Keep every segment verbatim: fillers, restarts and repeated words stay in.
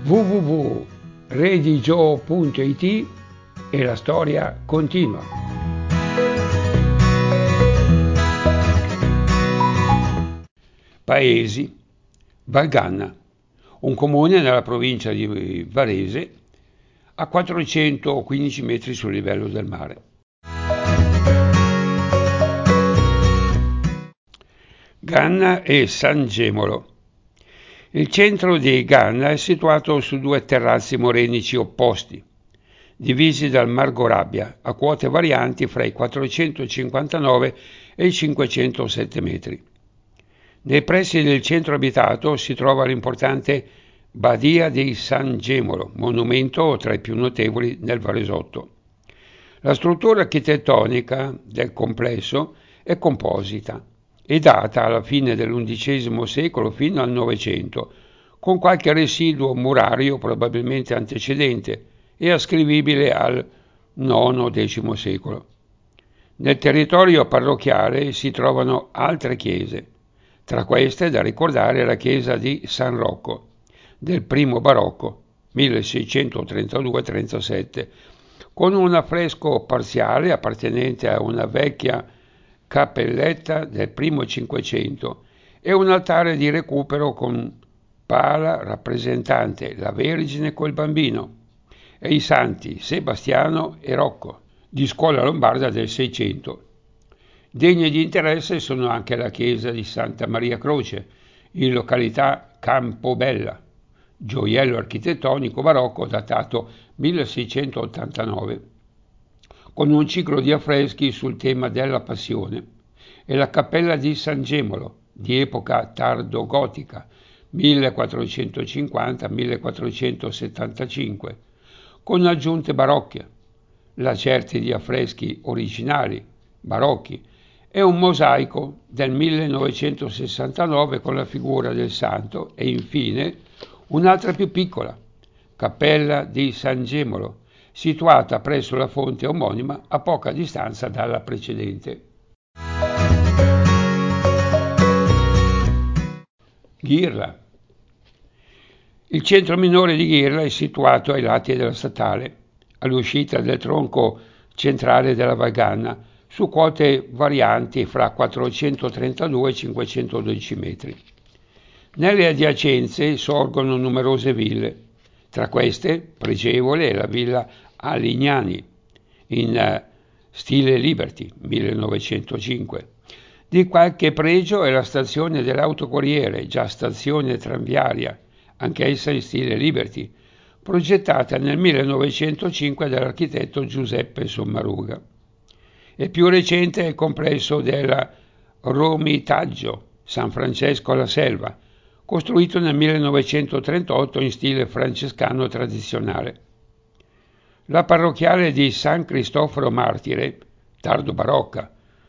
w w w punto redigio punto it e la storia continua. Paesi. Valganna, un comune nella provincia di Varese, a quattrocentoquindici metri sul livello del mare. Ganna e San Gemolo. Il centro di Ganna è situato su due terrazzi morenici opposti, divisi dal Mar Gorabbia, a quote varianti fra i quattrocentocinquantanove e i cinquecentosette metri. Nei pressi del centro abitato si trova l'importante Badia di San Gemolo, monumento tra i più notevoli nel Varesotto. La struttura architettonica del complesso è composita e data alla fine dell'undicesimo secolo fino al Novecento, con qualche residuo murario probabilmente antecedente e ascrivibile al nono-decimo secolo. Nel territorio parrocchiale si trovano altre chiese. Tra queste è da ricordare la chiesa di San Rocco, del primo barocco, milleseicentotrentadue trentasette, con un affresco parziale appartenente a una vecchia cappelletta del primo Cinquecento e un altare di recupero con pala rappresentante la Vergine col Bambino e i santi Sebastiano e Rocco, di scuola lombarda del Seicento. Degne di interesse sono anche la chiesa di Santa Maria Croce, in località Campobella, gioiello architettonico barocco datato milleseicentottantanove, con un ciclo di affreschi sul tema della Passione, e la cappella di San Gemolo, di epoca tardo-gotica, millequattrocentocinquanta millequattrocentosettantacinque, con aggiunte barocche, lacerti di affreschi originali, barocchi, e un mosaico del millenovecentosessantanove con la figura del santo e infine un'altra più piccola, cappella di San Gemolo, situata presso la fonte omonima a poca distanza dalla precedente. Ghirla. Il centro minore di Ghirla è situato ai lati della statale, all'uscita del tronco centrale della Valganna, su quote varianti fra quattrocentotrentadue e cinquecentododici metri. Nelle adiacenze sorgono numerose ville, tra queste pregevole è la villa Alignani, in stile Liberty, millenovecentocinque. Di qualche pregio è la stazione dell'autocorriere, già stazione tranviaria, anch'essa in stile Liberty, progettata nel millenovecentocinque dall'architetto Giuseppe Sommaruga. E più recente è il complesso della Romitaggio, San Francesco alla Selva, costruito nel millenovecentotrentotto in stile francescano tradizionale. La parrocchiale di San Cristoforo Martire, tardo barocca,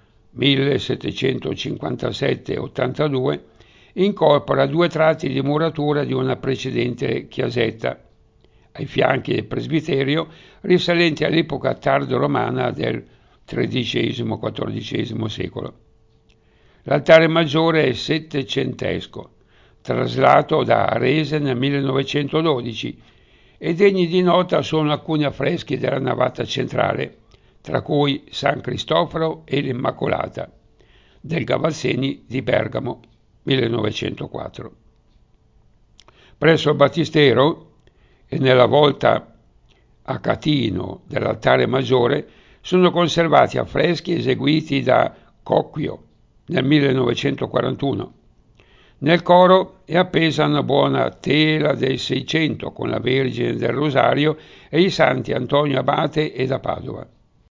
millesettecentocinquantasette ottantadue, incorpora due tratti di muratura di una precedente chiesetta, ai fianchi del presbiterio, risalenti all'epoca tardo-romana del tredicesimo quattordicesimo secolo. L'altare maggiore è settecentesco, traslato da Arese nel millenovecentododici, e degni di nota sono alcuni affreschi della navata centrale, tra cui San Cristoforo e l'Immacolata, del Gavazzeni di Bergamo, millenovecentoquattro. Presso il battistero e nella volta a catino dell'altare maggiore sono conservati affreschi eseguiti da Cocchio nel millenovecentoquarantuno. Nel coro è appesa una buona tela del Seicento con la Vergine del Rosario e i santi Antonio Abate e da Padova.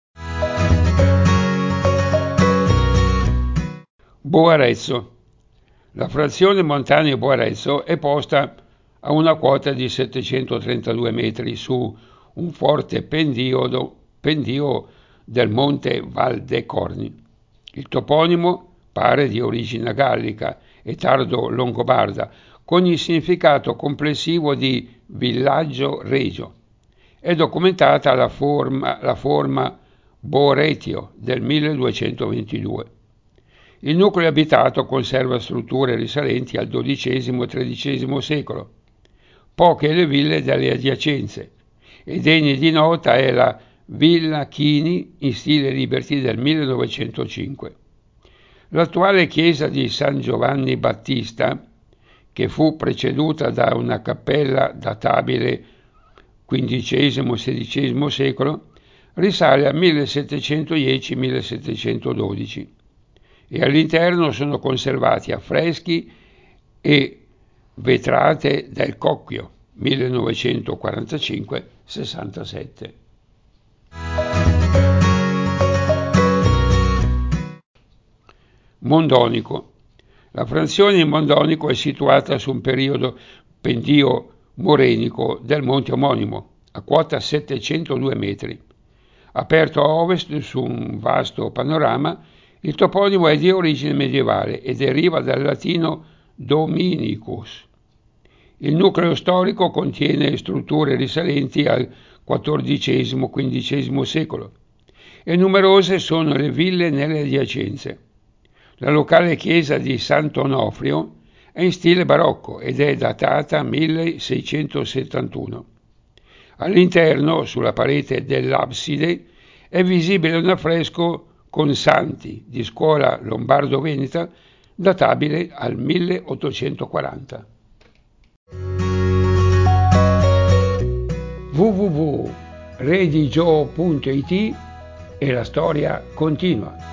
Boarezzo. La frazione montana Boarezzo è posta a una quota di settecentotrentadue metri su un forte pendio, pendio del monte Val de Corni. Il toponimo pare di origine gallica e tardo longobarda, con il significato complessivo di villaggio regio. È documentata la forma, la forma Boretio del milleduecentoventidue. Il nucleo abitato conserva strutture risalenti al dodicesimo e tredicesimo secolo. poche le ville delle adiacenze, e degna di nota è la Villa Chini in stile Liberty del millenovecentocinque. L'attuale chiesa di San Giovanni Battista, che fu preceduta da una cappella databile quindicesimo sedicesimo secolo, risale al millesettecentodieci millesettecentododici e all'interno sono conservati affreschi e vetrate del Cocchio millenovecentoquarantacinque sessantasette. Mondonico. La frazione Mondonico è situata su un periodo pendio morenico del monte omonimo, a quota settecentodue metri. Aperto a ovest su un vasto panorama, il toponimo è di origine medievale e deriva dal latino Dominicus. Il nucleo storico contiene strutture risalenti al quattordicesimo quindicesimo secolo e numerose sono le ville nelle adiacenze. La locale chiesa di Sant'Onofrio è in stile barocco ed è datata milleseicentosettantuno. All'interno, sulla parete dell'abside, è visibile un affresco con santi di scuola lombardo-veneta databile al milleottocentoquaranta. w w w punto redigio punto it e la storia continua.